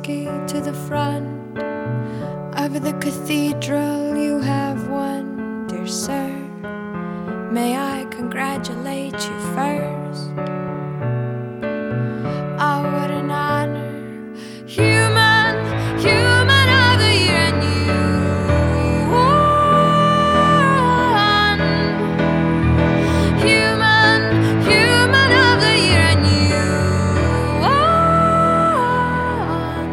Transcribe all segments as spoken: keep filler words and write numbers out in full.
Zarinsky to the front of the cathedral you have won, dear sir. May I congratulate you first? Oh, what an honor, human, human of the year, and you won. Human, human of the year, and you won.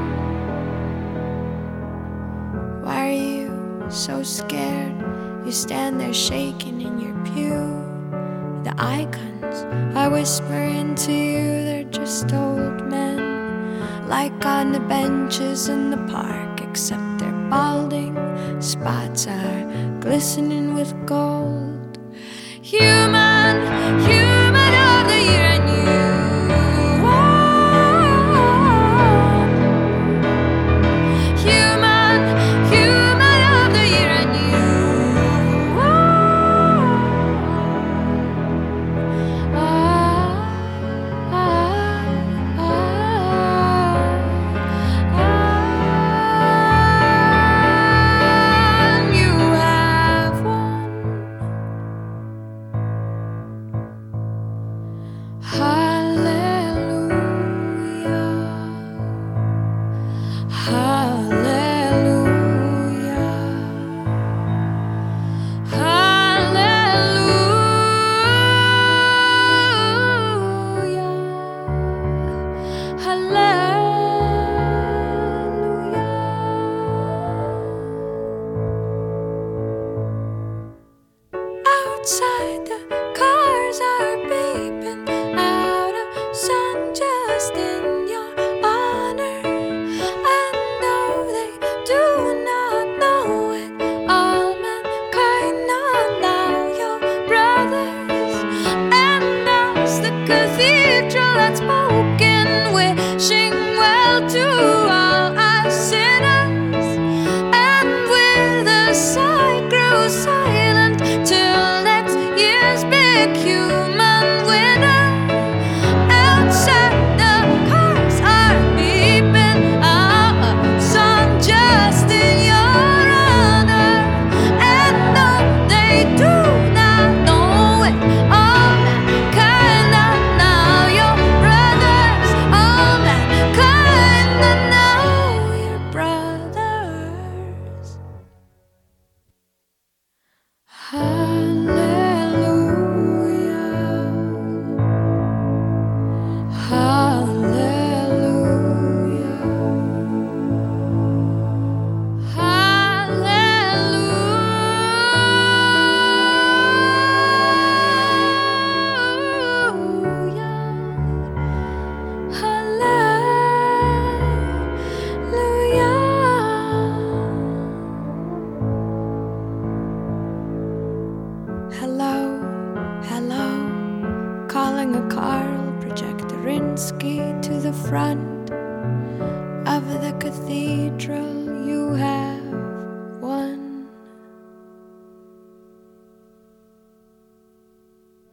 Why are you so scared? You stand there shaking in your pew. The icons I whisper into you, they're just old men, like on the benches in the park, except their balding spots are glistening with gold. Human, human of the year, and you won. Human, human of the year, and you outside, the cars are beeping out a song just in your honor. And though they do not know it, all mankind know now your brothers. And as the cathedral had spoken, wishing well to all us sinners, and with a sigh grew silent till year's big human winner. Outside, the cars are beeping out a song just in your honor. And though they do not know it, all mankind are now your brothers. All mankind are now your brothers. Hallelujah. Hello, hello, calling a Carl Projectorinsky to the front of the cathedral.